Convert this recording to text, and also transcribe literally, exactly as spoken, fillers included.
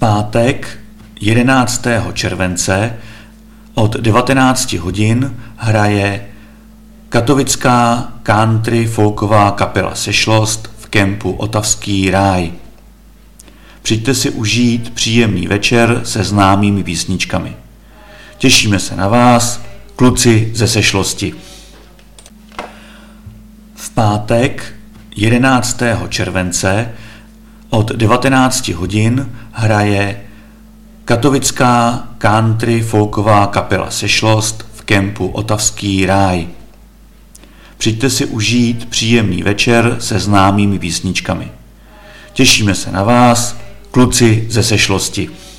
pátek jedenáctého července od devatenácti hodin hraje katovická country folková kapela Sešlost v kempu Otavský ráj. Přijďte si užít příjemný večer se známými písničkami. Těšíme se na vás, kluci ze Sešlosti. V pátek jedenáctého července od devatenácti hodin hraje katovická country folková kapela Sešlost v kempu Otavský ráj. Přijďte si užít příjemný večer se známými písničkami. Těšíme se na vás, kluci ze Sešlosti.